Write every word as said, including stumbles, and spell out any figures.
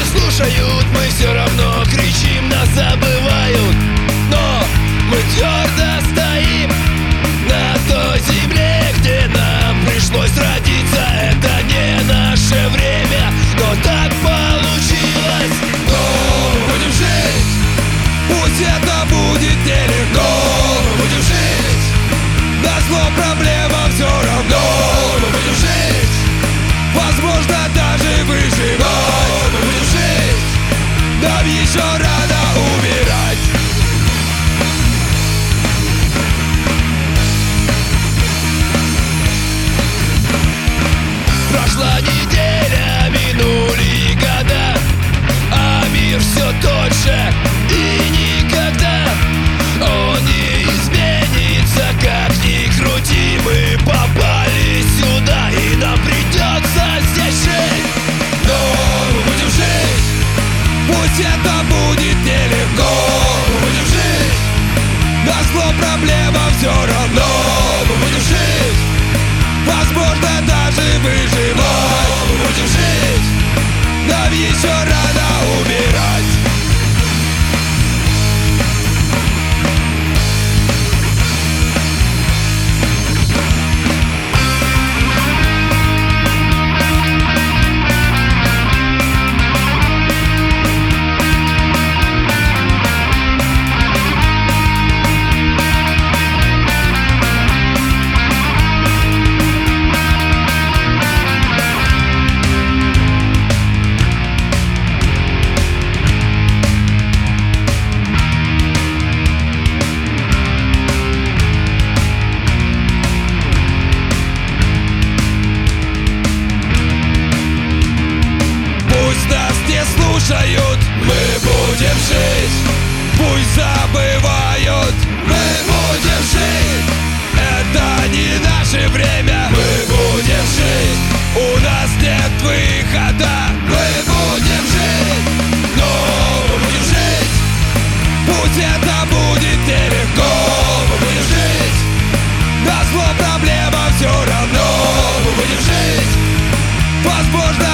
слушают, мы все равно кричим, нас забывают. Но мы твердо стоим на той земле, где нам пришлось родиться. Это не наше время, но так получилось. Но мы будем жить, пусть это будет нелегко. Мы будем жить, назло проблемам все равно. Мы будем жить, возможно даже выживать. Мы будем жить, нам еще рано умирать. Прошла неделя, минули года, а мир все тот же и никогда он не изменится, как ни крути. Мы попали сюда, и нам придется здесь жить. Но мы будем жить, пусть это будет нелегко. Мы будем жить, назло проблемам все равно. Мы будем жить, возможно даже выживать. Мы будем жить, нам еще рано умирать. Слушают, мы будем жить, пусть забывают. Мы будем жить, это не наше время. Мы будем жить, у нас нет выхода. Мы будем жить, но мы будем жить, пусть это будет нелегко. Мы будем жить, назло проблемам все равно. Мы будем жить, возможно